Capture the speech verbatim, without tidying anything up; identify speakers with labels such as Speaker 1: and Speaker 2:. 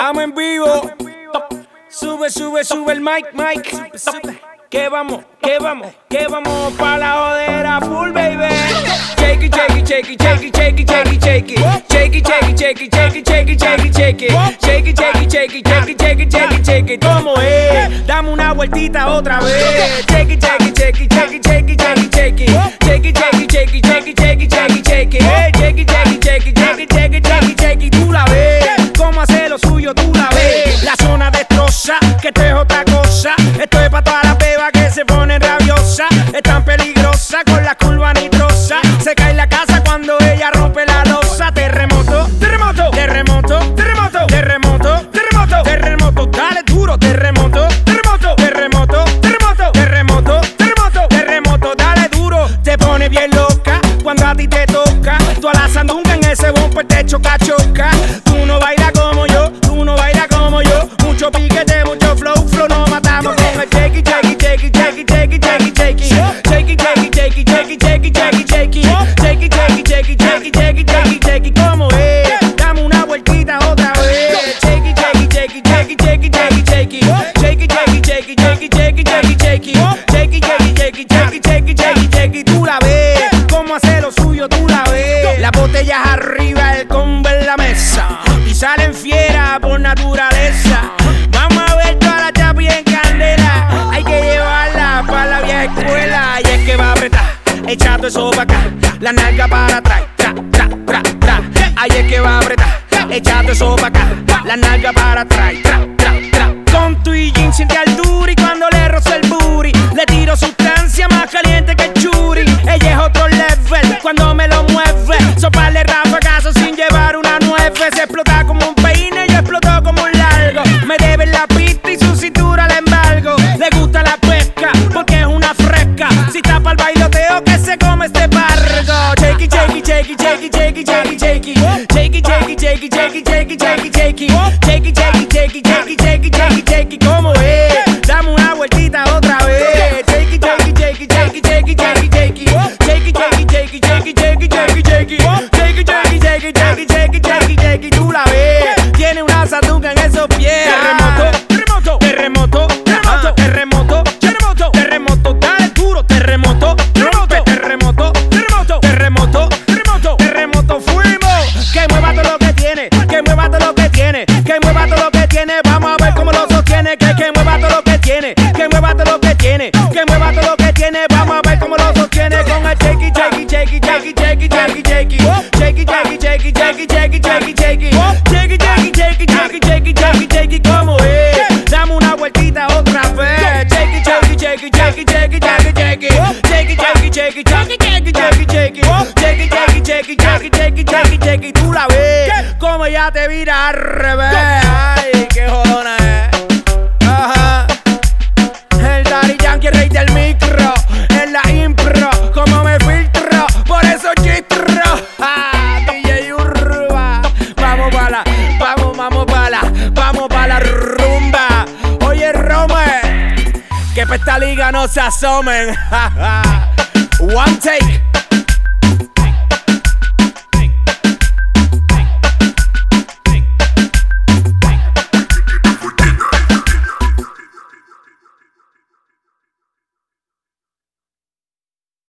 Speaker 1: Estamos en vivo. Sube, sube, sube el mic, mic. Que vamos, que vamos, que vamos pa' la jodera full, baby. Shake it, shake it, shake it, shake it, shake it, shake it, shake it. Shake it, shake it, shake it, shake it, shake it, shake it, shake it. Shake it, shake it, shake it, shake it, shake it, shake it, shake it. ¿Cómo es? Dame una vueltita otra vez. Shake it, shake it, shake it, shake it, shake it, shake it, shake it. Shake it, shake it, shake it, shake it, shake it, shake it, shake it. Shake it, shake it, shake it, shake it, shake it, shake it, shake it. Tú la ves. Cómo hace lo suyo, tú la ves. La zona destroza, que esto es otra cosa. Esto es pa' todas las bebas que se ponen rabiosas. Es tan peligrosa con la curva nitrosa. Se cae la casa cuando ella rompe la losa. Terremoto, terremoto, terremoto, terremoto, terremoto, terremoto, terremoto, dale duro, terremoto, terremoto, terremoto, terremoto, terremoto, terremoto, terremoto, dale duro. Te pone bien loca cuando a ti te toca. Tú a la sandunga en ese bumper te choca, choca. Tú no bailas como yo, tú no bailas como yo. Mucho piquete, mucho flow, flow, nos matamos con el shake it, shake it, shake it, shake it, shake it, shake it, shake it. Shake it, shake it, shake it, shake it, shake it, shake it, shake it. Shake it, shake it, shake it, shake it, shake it, shake it, shake it. ¿Cómo es? Dame una vueltita otra vez. Shake it, shake it, shake it, shake it, shake it, shake it, shake it. Shake it, shake it, shake it, shake it, shake it, shake it, shake it. Shake it, shake it, shake it, shake it, shake it, shake it, shake it. Tú la ves. Cómo hace lo suyo, tú la ves. Las botellas arriba, el combo en la mesa. Y salen fieras por naturaleza. Vamos a ver toda la chapi en candela. Hay que llevarla para la vieja escuela. Y es que va a apretar, echando eso pa' acá. La nalga para atrás, tra, tra, tra, tra. Ahí es que va a apretar, echando eso pa' acá. La nalga para atrás, tra, tra, tra. Con tu y jean siente altura y cuando le rozo el booty le tiro sustancia más caliente que el churi. Ella es otro level cuando me lo mueve. Soparle rafagazo sin llevar una nueve. Se explota como un peine y explotó como un largo. Me debe la pista y su cintura le embargo. Le gusta la pesca porque es una fresca. Si tapa el bailoteo que se come este barco. Shake it, shake it, shake it, shake it, shake it, shake it, shake it. Shake it, shake it, shake it, shake it, shake it, shake it, shake it. Shake it, shake it, shake it, shake it, shake it, shake it, shake it. ¿Cómo es? Dame una vueltita otra vez. Shake it, shake it, shake it, shake it, shake it, shake it, shake it. Shake it, shake it, shake it, shake it, shake it, shake it, shake it. Shake it, shake it, shake it, shake it, shake it, shake it, shake it. Tú la ves. Tiene una sandunga en esos pies. Terremoto, terremoto, terremoto, terremoto, terremoto, terremoto, terremoto, dale duro, terremoto, terremoto, terremoto, terremoto, terremoto, terremoto, terremoto, fuimos. Que mueva todo lo que tiene, que mueva todo lo que tiene, que mueva todo lo que tiene. Vamos a ver cómo lo sostiene. Que que mueva todo lo que tiene, que mueva todo lo que tiene, que mueva todo lo que tiene. Vamos a ver cómo lo sostiene con el shake it, shake it, shake it, shake it, shake it, shake it, shake it. Shake it, shake it, shake it, shake it, shake it, shake it, shake it. Shake it, shake it, shake it, shake it, shake it, shake it, shake it. ¿Cómo es? Dame una vueltita otra vez. Shake it, shake it, shake it, shake it, shake it, shake it, shake it. Shake it, shake it, shake it, shake it, shake it, shake it, shake it. Shake it, shake it, shake it, shake it, shake it, shake it, shake it. Tú la ves como ya te vira al revés. Ay, qué jodona es. Ajá. El Daddy Yankee, rey del micro. En la impro, como me filtro. Por eso chistro. Ah, D J Urba. Vamos pa' la, vamos, vamos pa' la, vamos pa' la rumba. Oye, Rome, que pa' esta liga no se asomen. One take.